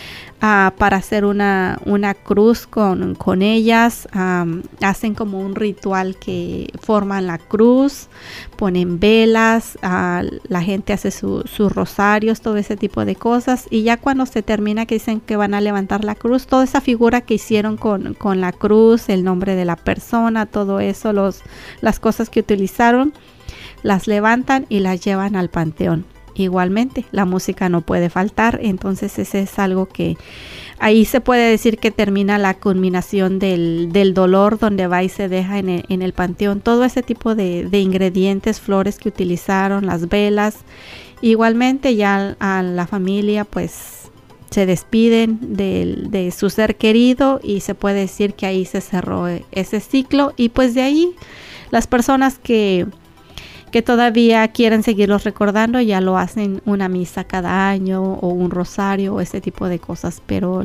para hacer una cruz con ellas. Hacen como un ritual que forman la cruz, ponen velas, la gente hace sus rosarios, todo ese tipo de cosas. Y ya cuando se termina, que dicen que van a levantar la cruz, toda esa figura que hicieron con la cruz, el nombre de la persona, todo eso, las cosas que utilizaron, las levantan y las llevan al panteón. Igualmente, la música no puede faltar. Entonces ese es algo que ahí se puede decir que termina la culminación del dolor, donde va y se deja en el panteón todo ese tipo de ingredientes, flores que utilizaron, las velas. Igualmente ya a la familia pues se despiden de su ser querido, y se puede decir que ahí se cerró ese ciclo. Y pues de ahí las personas que todavía quieren seguirlos recordando, ya lo hacen una misa cada año o un rosario o ese tipo de cosas. Pero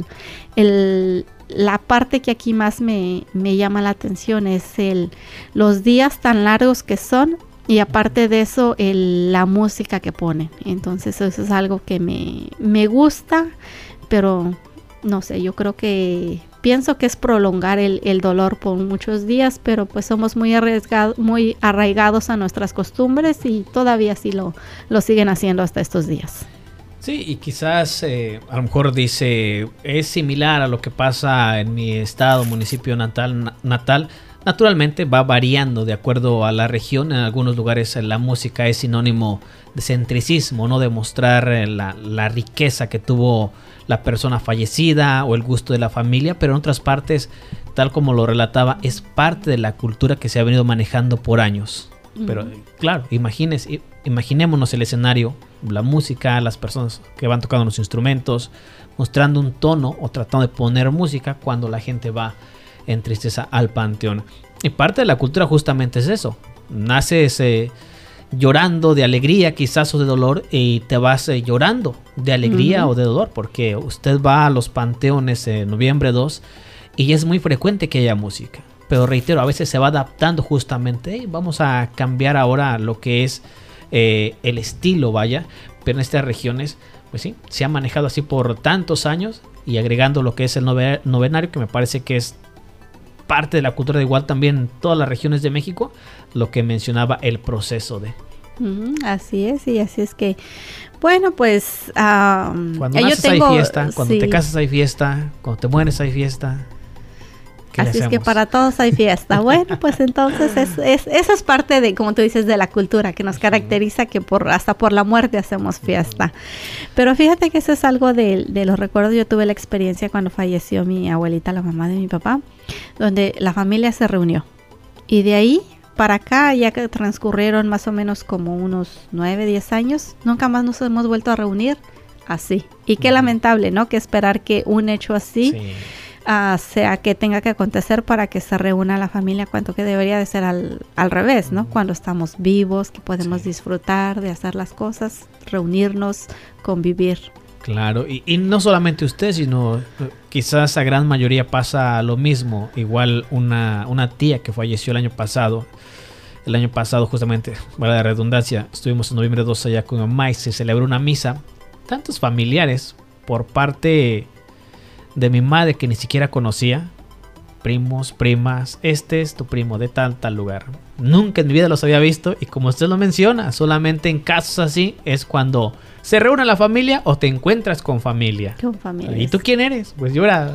la parte que aquí más me llama la atención es los días tan largos que son, y aparte de eso la música que ponen. Entonces eso es algo que me gusta, pero no sé, yo creo que pienso que es prolongar el dolor por muchos días, pero pues somos muy arraigados a nuestras costumbres, y todavía sí lo siguen haciendo hasta estos días. Sí, y quizás a lo mejor dice, es similar a lo que pasa en mi estado, municipio natal. Nada Naturalmente va variando de acuerdo a la región. En algunos lugares la música es sinónimo de centricismo, ¿no? De mostrar la riqueza que tuvo la persona fallecida o el gusto de la familia, pero en otras partes, tal como lo relataba, es parte de la cultura que se ha venido manejando por años. Pero claro, imaginémonos el escenario, la música, las personas que van tocando los instrumentos, mostrando un tono o tratando de poner música cuando la gente va en tristeza al panteón. Y parte de la cultura justamente es eso. Naces llorando de alegría quizás o de dolor y te vas llorando de alegría o de dolor, porque usted va a los panteones en noviembre 2 y es muy frecuente que haya música. Pero reitero, a veces se va adaptando justamente. Vamos a cambiar ahora lo que es el estilo, vaya. Pero en estas regiones, pues sí, se ha manejado así por tantos años. Y agregando lo que es el novenario, que me parece que es parte de la cultura de igual también en todas las regiones de México, lo que mencionaba el proceso de... Así es, y así es que, bueno, pues... cuando naces hay fiesta, cuando te casas hay fiesta, cuando te mueres hay fiesta. Así es que para todos hay fiesta. Bueno, pues entonces eso es parte de, como tú dices, de la cultura que nos caracteriza, que hasta por la muerte hacemos fiesta. Pero fíjate que eso es algo de los recuerdos. Yo tuve la experiencia cuando falleció mi abuelita, la mamá de mi papá, donde la familia se reunió. Y de ahí para acá, ya que transcurrieron más o menos como unos 9, 10 años, nunca más nos hemos vuelto a reunir así. Y qué lamentable, ¿no? Que esperar que un hecho así... Sí. Sea que tenga que acontecer para que se reúna la familia, cuanto que debería de ser al revés, ¿no? Cuando estamos vivos, que podemos disfrutar de hacer las cosas, reunirnos, convivir. Claro, y no solamente usted, sino quizás a gran mayoría pasa lo mismo. Igual una tía que falleció el año pasado justamente, para la redundancia, estuvimos en noviembre 2 allá con mi mamá y se celebró una misa. Tantos familiares por parte de mi madre que ni siquiera conocía, primos, primas, este es tu primo de tal lugar. Nunca en mi vida los había visto y como usted lo menciona, solamente en casos así es cuando se reúne la familia o te encuentras con familia. Con familia. ¿Y tú quién eres? Pues yo era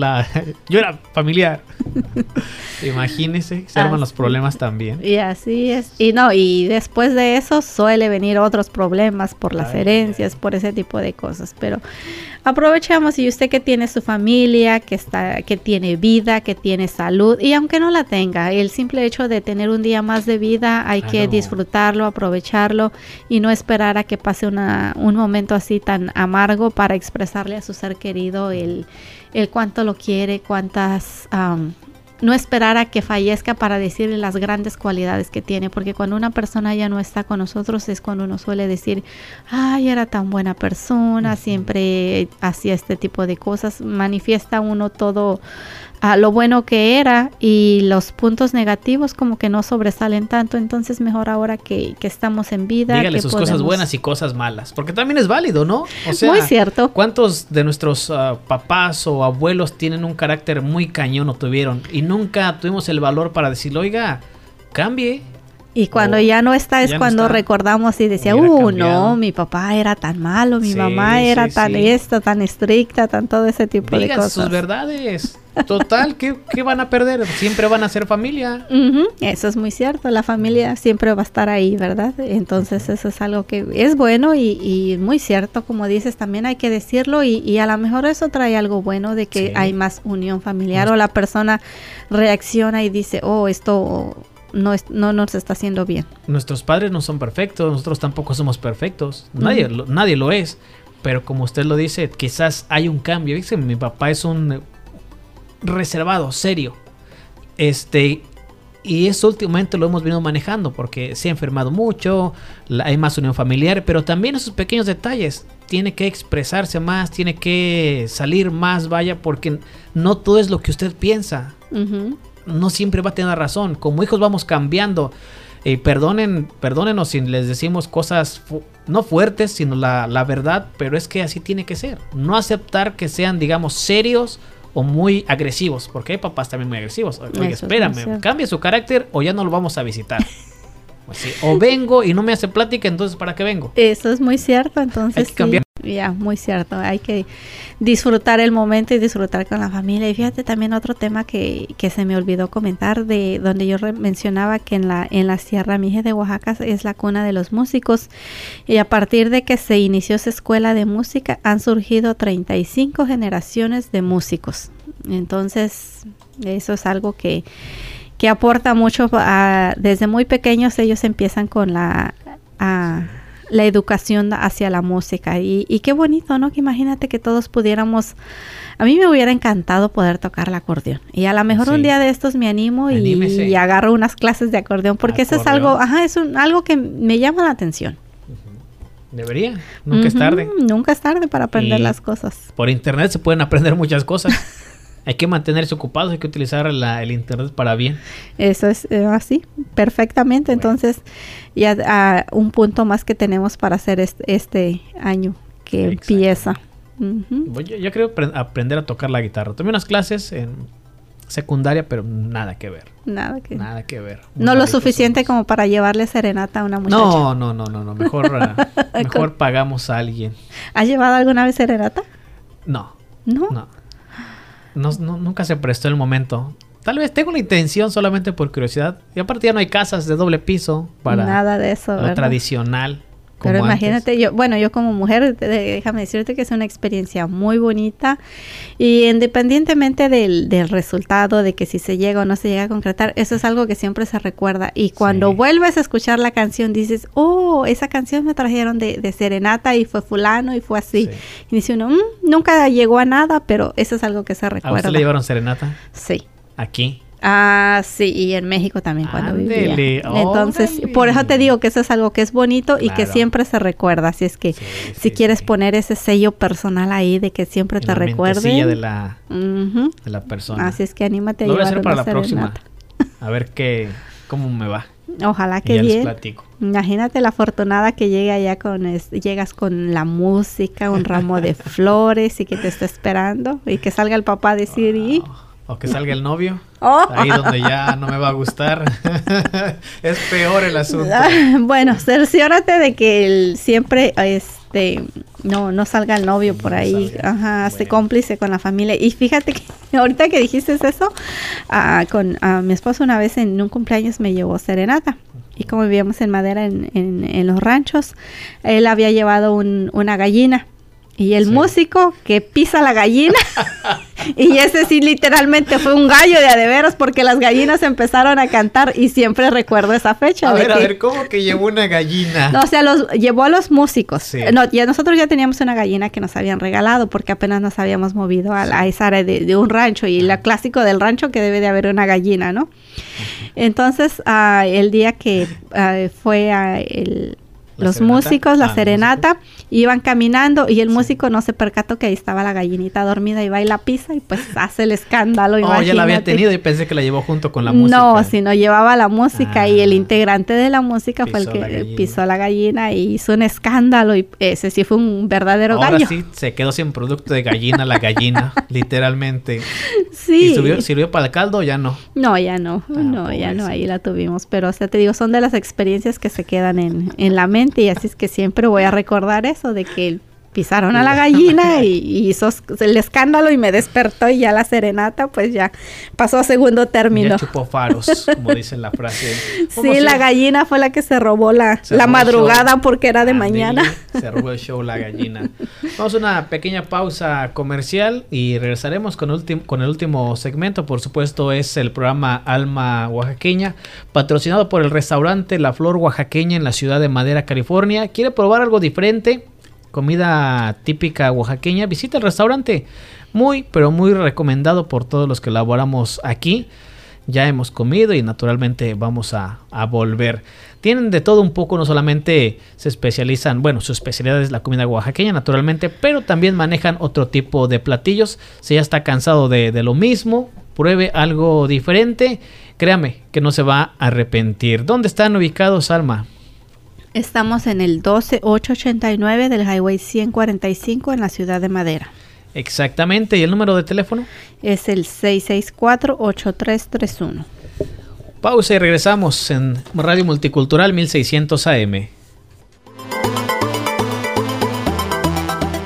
familiar. Imagínese, se arman los problemas también. Y así es. Y después de eso suele venir otros problemas por las herencias, por ese tipo de cosas. Pero aprovechamos, y usted que tiene su familia, que tiene vida, que tiene salud, y aunque no la tenga, el simple hecho de tener un día más de vida hay que disfrutarlo, aprovecharlo y no esperar a que pase un momento así tan amargo para expresarle a su ser querido el cuánto lo quiere, no esperar a que fallezca para decirle las grandes cualidades que tiene, porque cuando una persona ya no está con nosotros es cuando uno suele decir, ay, era tan buena persona, siempre hacía este tipo de cosas, manifiesta uno todo lo bueno que era y los puntos negativos como que no sobresalen tanto. Entonces mejor ahora que estamos en vida. Dígale sus cosas buenas y cosas malas, porque también es válido, ¿no? O sea, muy cierto. ¿Cuántos de nuestros papás o abuelos tienen un carácter muy cañón o tuvieron y nunca tuvimos el valor para decirle, oiga, cambie? Y cuando ya no está es cuando recordamos y decía, no, mi papá era tan malo, mi mamá era tan estricta, tan todo ese tipo de cosas. Sus verdades. Total, ¿qué van a perder? Siempre van a ser familia. Eso es muy cierto, la familia siempre va a estar ahí, ¿verdad? Entonces eso es algo que es bueno y muy cierto, como dices, también hay que decirlo y a lo mejor eso trae algo bueno de que hay más unión familiar o la persona reacciona y dice, esto no nos está haciendo bien. Nuestros padres no son perfectos, nosotros tampoco somos perfectos, nadie lo es, pero como usted lo dice, quizás hay un cambio. Dice, mi papá es un reservado, serio, y eso últimamente lo hemos venido manejando porque se ha enfermado mucho, hay más unión familiar, pero también esos pequeños detalles, tiene que expresarse más, tiene que salir más, vaya, porque no todo es lo que usted piensa. No siempre va a tener razón. Como hijos vamos cambiando. Perdónenos si les decimos cosas no fuertes, sino la verdad, pero es que así tiene que ser. No aceptar que sean, digamos, serios o muy agresivos, porque hay papás también muy agresivos. Oye, espérame, cambia su carácter o ya no lo vamos a visitar. Así, o vengo y no me hace plática, entonces ¿para qué vengo? Eso es muy cierto, entonces hay que cambiar. Ya, muy cierto. Hay que disfrutar el momento y disfrutar con la familia. Y fíjate también otro tema que se me olvidó comentar, de donde yo mencionaba que en la Sierra Mije de Oaxaca es la cuna de los músicos. Y a partir de que se inició esa escuela de música, han surgido 35 generaciones de músicos. Entonces, eso es algo que aporta mucho. Desde muy pequeños ellos empiezan con la educación hacia la música y qué bonito, ¿no? Que imagínate que todos pudiéramos. A mí me hubiera encantado poder tocar el acordeón y a lo mejor un día de estos me animo y agarro unas clases de acordeón, porque eso es algo, algo que me llama la atención. Debería, nunca es tarde. Nunca es tarde para aprender las cosas. Por internet se pueden aprender muchas cosas. Hay que mantenerse ocupados, hay que utilizar el internet para bien. Eso es así, perfectamente. Bueno. Entonces, ya un punto más que tenemos para hacer este año que empieza. Yo creo aprender a tocar la guitarra. Tomé unas clases en secundaria, pero nada que ver. Nada que ver. No lo suficiente como para llevarle serenata a una muchacha. No. Mejor pagamos a alguien. ¿Has llevado alguna vez serenata? No. Nunca se prestó el momento. Tal vez tengo la intención solamente por curiosidad. Y aparte ya no hay casas de doble piso para nada de eso, lo tradicional. Pero imagínate, antes. yo como mujer, déjame decirte que es una experiencia muy bonita. Y independientemente del resultado, de que si se llega o no se llega a concretar, eso es algo que siempre se recuerda. Y cuando vuelves a escuchar la canción, dices, oh, esa canción me trajeron de serenata y fue fulano y fue así. Sí. Y dice uno, nunca llegó a nada, pero eso es algo que se recuerda. ¿A usted le llevaron serenata? Sí. ¿Aquí? Sí, y en México también cuando vivía. Entonces, por eso te digo que eso es algo que es bonito y que siempre se recuerda. Así es que si quieres poner ese sello personal ahí de que siempre te recuerden. De la persona. Así es que anímate a llevar. Lo voy a hacer para la próxima. A ver cómo me va. Ojalá que bien. Les platico. Imagínate la afortunada que llega allá llegas con la música, un ramo de flores y que te está esperando y que salga el papá a decir o que salga el novio. Ahí donde ya no me va a gustar. Es peor el asunto. Bueno, cerciórate de que siempre no salga el novio por ahí. Hazte cómplice con la familia. Y fíjate que ahorita que dijiste eso, con mi esposo una vez en un cumpleaños me llevó serenata. Y como vivíamos en Madera en los ranchos, él había llevado una gallina. Y el músico que pisa la gallina, y ese sí literalmente fue un gallo de veras, porque las gallinas empezaron a cantar y siempre recuerdo esa fecha. A ver, ¿cómo que llevó una gallina? No, o sea, llevó a los músicos. Sí. Nosotros ya teníamos una gallina que nos habían regalado porque apenas nos habíamos movido a esa área de un rancho, y lo clásico del rancho que debe de haber una gallina, ¿no? Entonces, el día que fue los músicos, la serenata, iban caminando y el músico no se percató que ahí estaba la gallinita dormida y va y la pisa y pues hace el escándalo. Ya la había tenido y pensé que la llevó junto con la música. No, sino llevaba la música y el integrante de la música fue el que pisó la gallina y hizo un escándalo, y ese sí fue un verdadero gallo. Ahora sí se quedó sin producto de gallina la gallina, literalmente. Sí. ¿Y sirvió para el caldo o ya no? No, ya no. Ya no, ahí la tuvimos. Pero, o sea, te digo, son de las experiencias que se quedan en la mente. Y así es que siempre voy a recordar eso de que pisaron a la gallina y hizo el escándalo y me despertó, y ya la serenata pues ya pasó a segundo término. Ya chupó faros, como dice la frase. Sí, la gallina fue la que se robó la madrugada porque era de mañana. Se robó el show la gallina. Vamos a una pequeña pausa comercial y regresaremos con el último segmento. Por supuesto es el programa Alma Oaxaqueña, patrocinado por el restaurante La Flor Oaxaqueña en la ciudad de Madera, California. ¿Quiere probar algo diferente? Comida típica oaxaqueña, visita el restaurante, pero muy recomendado por todos los que laboramos aquí. Ya hemos comido y naturalmente vamos a volver. Tienen de todo un poco, no solamente se especializan, su especialidad es la comida oaxaqueña naturalmente, pero también manejan otro tipo de platillos. Si ya está cansado de lo mismo, pruebe algo diferente, créame que no se va a arrepentir. ¿Dónde están ubicados, Alma? Estamos en el 12889 del Highway 145 en la ciudad de Madera. Exactamente. ¿Y el número de teléfono? Es el 664-8331. Pausa y regresamos en Radio Multicultural 1600 AM.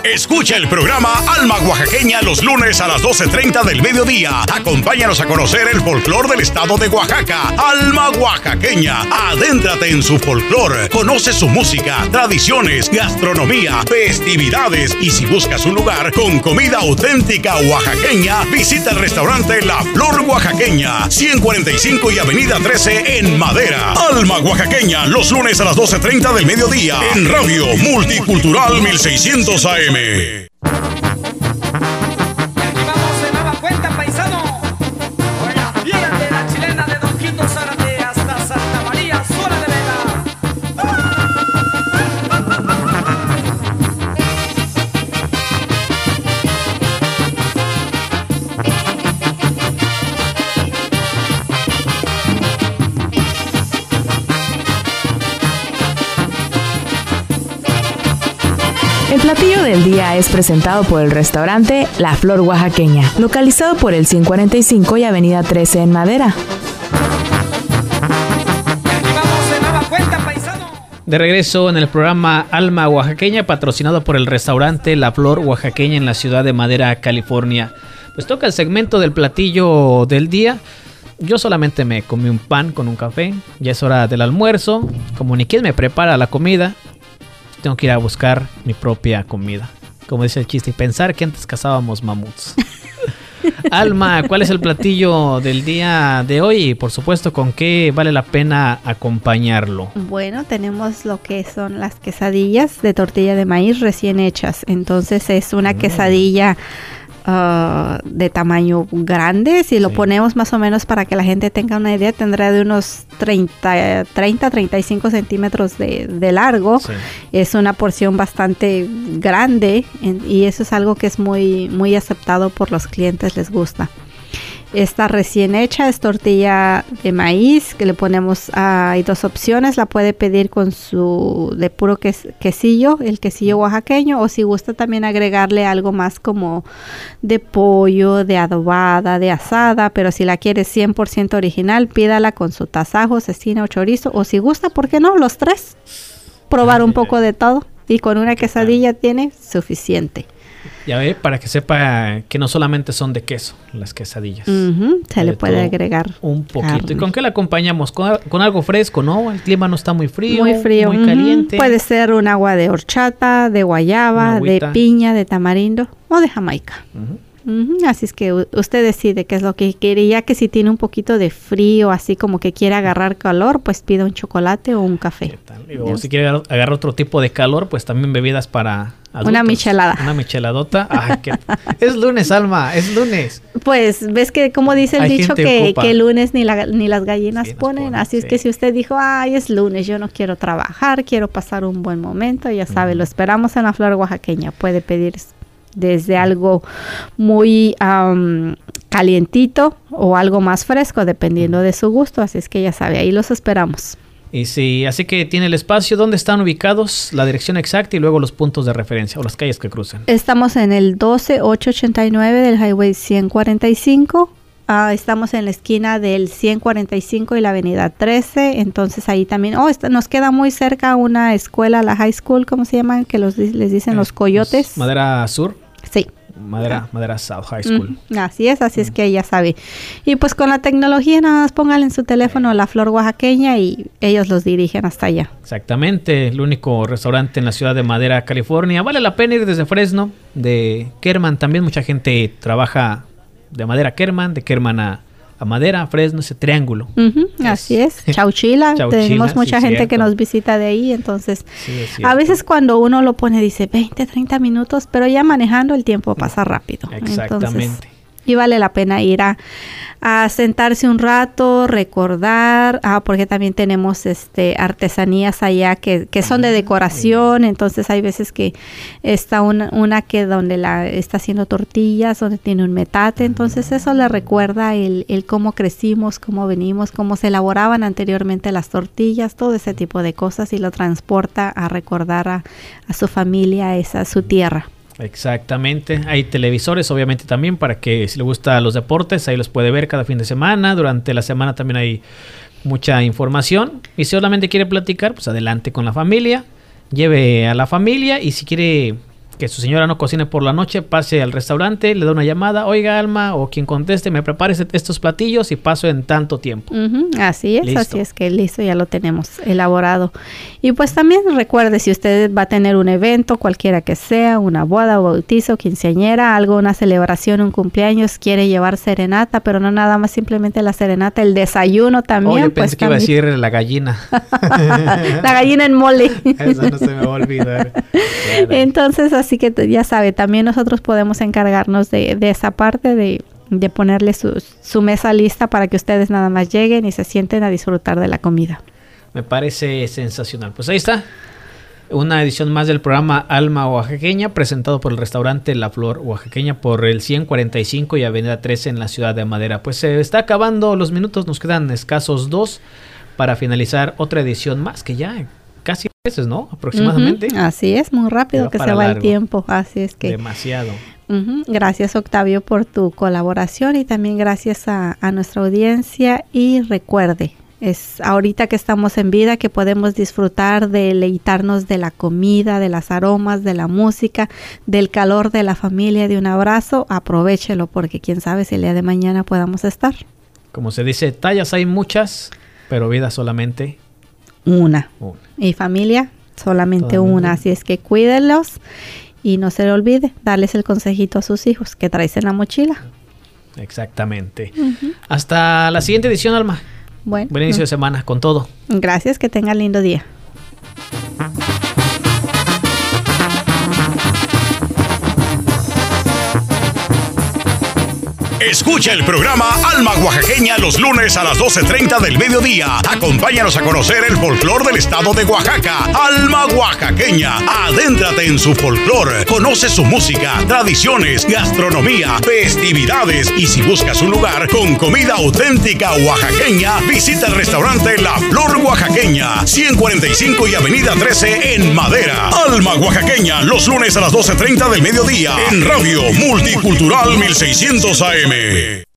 Escucha el programa Alma Oaxaqueña los lunes a las 12:30 del mediodía. Acompáñanos a conocer el folclor del estado de Oaxaca. Alma Oaxaqueña. Adéntrate en su folclor. Conoce su música, tradiciones, gastronomía, festividades. Y si buscas un lugar con comida auténtica oaxaqueña, visita el restaurante La Flor Oaxaqueña, 145 y Avenida 13 en Madera. Alma Oaxaqueña los lunes a las 12:30 del mediodía en Radio Multicultural 1600 AM. Y aquí vamos de nueva cuenta, paisano, con la fiera de la chilena de Don Quito Zárate hasta Santa María, Sola de Vega. El platillo del día es presentado por el restaurante La Flor Oaxaqueña, localizado por el 145 y Avenida 13 en Madera. Y aquí vamos de nueva cuenta, paisano. De regreso en el programa Alma Oaxaqueña, patrocinado por el restaurante La Flor Oaxaqueña en la ciudad de Madera, California. Pues toca el segmento del platillo del día. Yo solamente me comí un pan con un café. Ya es hora del almuerzo. Como ni quien me prepara la comida, tengo que ir a buscar mi propia comida. Como dice el chiste, y pensar que antes cazábamos mamuts. Alma, ¿cuál es el platillo del día de hoy? Y por supuesto, ¿con qué vale la pena acompañarlo? Bueno, tenemos lo que son las quesadillas de tortilla de maíz recién hechas. Entonces es una quesadilla de tamaño grande. Si lo ponemos más o menos para que la gente tenga una idea, tendrá de unos 30-35 centímetros de largo. Sí. Es una porción bastante grande y eso es algo que es muy, muy aceptado por los clientes, les gusta. Esta recién hecha es tortilla de maíz que le ponemos, hay dos opciones, la puede pedir con su de puro quesillo, el quesillo oaxaqueño, o si gusta también agregarle algo más como de pollo, de adobada, de asada, pero si la quiere 100% original, pídala con su tasajo, cecina o chorizo, o si gusta, ¿por qué no? Los tres, probar un poco de todo y con una quesadilla tiene suficiente. Ya ve, para que sepa que no solamente son de queso las quesadillas. Se le puede agregar un poquito. carne. ¿Y con qué la acompañamos? ¿Con algo fresco, no? El clima no está muy frío. Muy frío. Muy caliente. Puede ser un agua de horchata, de guayaba, de piña, de tamarindo o de jamaica. Así es que usted decide qué es lo que quiere. Ya que si tiene un poquito de frío, así como que quiere agarrar calor, pues pida un chocolate o un café. O si quiere agarrar otro tipo de calor, pues también bebidas para adultos. Una michelada. Una micheladota. Es lunes, Alma, es lunes. Pues ves que como dice el Hay dicho gente que lunes ni las gallinas Sí, nos ponen. Así es sí. que si usted dijo, ay, es lunes, yo no quiero trabajar, quiero pasar un buen momento, ya sabe, lo esperamos en la Flor Oaxaqueña. Puede pedir desde algo muy calientito o algo más fresco, dependiendo de su gusto. Así es que ya sabe, ahí los esperamos. Y sí, así que tiene el espacio, ¿dónde están ubicados? La dirección exacta y luego los puntos de referencia o las calles que cruzan. Estamos en el 12889 del Highway 145. Estamos en la esquina del 145 y la avenida 13. Entonces ahí también, nos queda muy cerca una escuela, la high school, ¿cómo se llaman? Que les dicen los coyotes. Madera Sur. Sí. Madera South High School. Así es que ya sabe. Y pues con la tecnología nada más póngale en su teléfono La Flor Oaxaqueña y ellos los dirigen hasta allá. Exactamente, el único restaurante en la ciudad de Madera, California. Vale la pena ir desde Fresno, de Kerman. También mucha gente trabaja de Madera a Kerman, de Kerman a Madera, Fresno, ese triángulo. Así es. Chauchila. Tenemos mucha gente cierto. que nos visita de ahí. Entonces, Sí, es a cierto. veces cuando uno lo pone dice 20, 30 minutos, pero ya manejando el tiempo pasa rápido. Exactamente. Entonces, y vale la pena ir a sentarse un rato, recordar, porque también tenemos artesanías allá que son de decoración. Entonces hay veces que está una que donde está haciendo tortillas, donde tiene un metate. Entonces eso le recuerda el cómo crecimos, cómo venimos, cómo se elaboraban anteriormente las tortillas, todo ese tipo de cosas, y lo transporta a recordar a su familia, a su tierra. Exactamente, hay televisores obviamente también para que si le gusta los deportes, ahí los puede ver cada fin de semana. Durante la semana también hay mucha información, y si solamente quiere platicar, pues adelante con la familia, lleve a la familia, y si quiere que su señora no cocine por la noche, pase al restaurante, le da una llamada, oiga Alma, o quien conteste, me prepare estos platillos y paso en tanto tiempo. Así es, Listo. así es que listo, ya lo tenemos elaborado. Y pues también recuerde, si usted va a tener un evento, cualquiera que sea, una boda o bautizo, quinceañera, algo, una celebración, un cumpleaños, quiere llevar serenata, pero no nada más simplemente la serenata, el desayuno también. Yo pensé que iba a decir la gallina. La gallina en mole. Eso no se me va a olvidar. Claro. Entonces, así que ya sabe, también nosotros podemos encargarnos de esa parte de ponerle su mesa lista para que ustedes nada más lleguen y se sienten a disfrutar de la comida. Me parece sensacional. Pues ahí está. Una edición más del programa Alma Oaxaqueña, presentado por el restaurante La Flor Oaxaqueña por el 145 y Avenida 13 en la ciudad de Madera. Pues se está acabando los minutos, nos quedan escasos 2 para finalizar otra edición más, que ya casi meses, ¿no? Aproximadamente. Así es, muy rápido que se va el tiempo, así es que... Demasiado. Gracias, Octavio, por tu colaboración y también gracias a nuestra audiencia. Y recuerde, es ahorita que estamos en vida que podemos disfrutar, deleitarnos de la comida, de las aromas, de la música, del calor de la familia, de un abrazo. Aprovéchelo porque quién sabe si el día de mañana podamos estar. Como se dice, tallas hay muchas, pero vida solamente una. Y familia solamente una. Así es que cuídenlos y no se le olvide darles el consejito a sus hijos que traes en la mochila. Exactamente. Hasta la siguiente edición, Alma. Buen inicio de semana con todo. Gracias, que tengan lindo día. Escucha el programa Alma Oaxaqueña los lunes a las 12:30 del mediodía. Acompáñanos a conocer el folclor del estado de Oaxaca. Alma Oaxaqueña. Adéntrate en su folclor. Conoce su música, tradiciones, gastronomía, festividades. Y si buscas un lugar con comida auténtica oaxaqueña, visita el restaurante La Flor Oaxaqueña, 145 y Avenida 13 en Madera. Alma Oaxaqueña los lunes a las 12:30 del mediodía en Radio Multicultural 1600 AM.